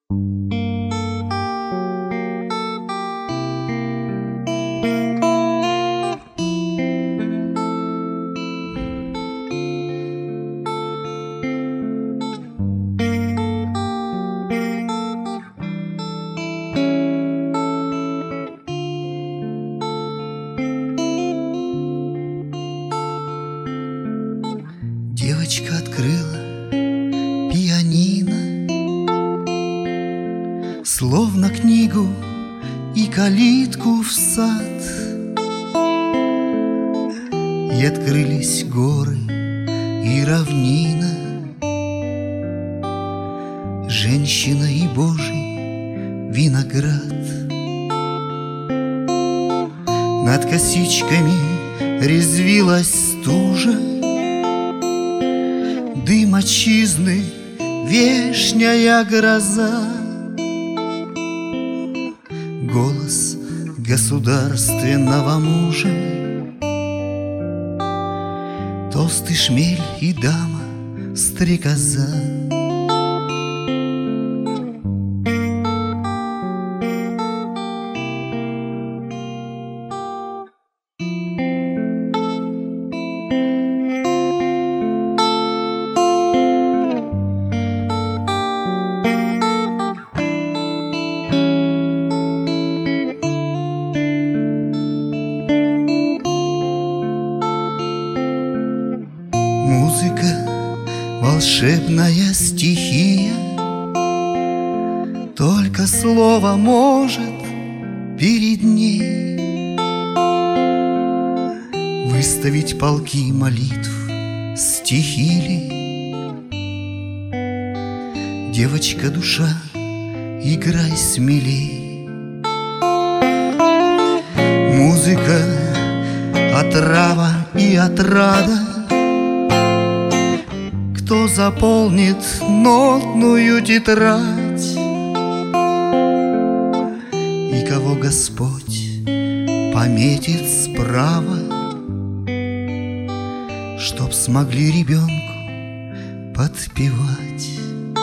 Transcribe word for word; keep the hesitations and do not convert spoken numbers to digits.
Девочка открыла пианино, словно книгу и калитку в сад. И открылись горы и равнина, женщина и Божий виноград. Над косичками резвилась стужа, дым отчизны, вешняя гроза. Голос государственного мужа, толстый шмель и дама стрекоза. Музыка — волшебная стихия, только слово может перед ней выставить полки молитв стихили. Девочка, душа, играй смелей. Музыка — отрава и отрада. Кто заполнит нотную тетрадь и кого Господь пометит справа, чтоб смогли ребенку подпевать.